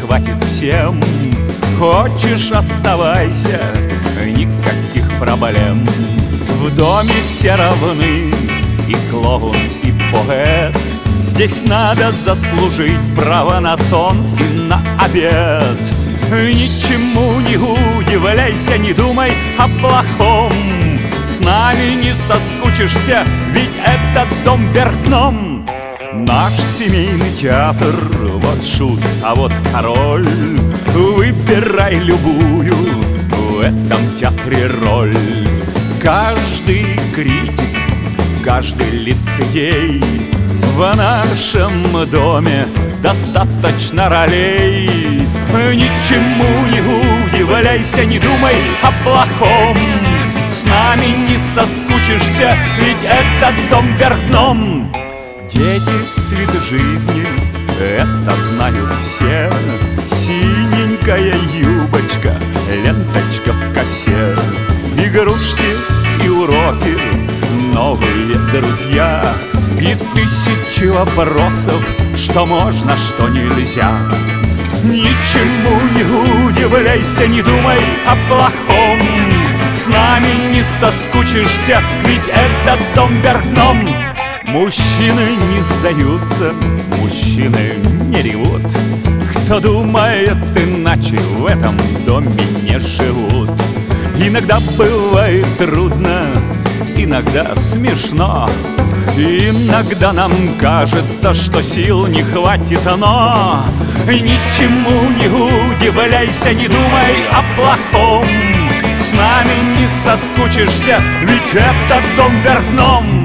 хватит всем. Хочешь — оставайся, никаких проблем. В доме все равны, и клоун, и поэт. Здесь надо заслужить право на сон и на обед. Ничему не удивляйся, не думай о плохом. С нами не соскучишься, ведь это дом вверх дном. Наш семейный театр, вот шут, а вот король. Выбирай любую в этом театре роль. Каждый критик, каждый лицедей. В нашем доме достаточно ролей. Ничему не удивляйся, не думай о плохом. С нами не соскучишься, ведь это дом вверх дном. Дети — цвет жизни, это знают все. Синенькая юбочка, ленточка в косе. Игрушки и уроки, новые друзья. И тысячи вопросов, что можно, что нельзя. Ничему не удивляйся, не думай о плохом. С нами не соскучишься, ведь это дом вверх дном. Мужчины не сдаются, мужчины не ревут. Кто думает иначе, в этом доме не живут. Иногда бывает трудно, иногда смешно. Иногда нам кажется, что сил не хватит, но ничему не удивляйся, не думай о плохом. С нами не соскучишься, ведь это дом вверх дном.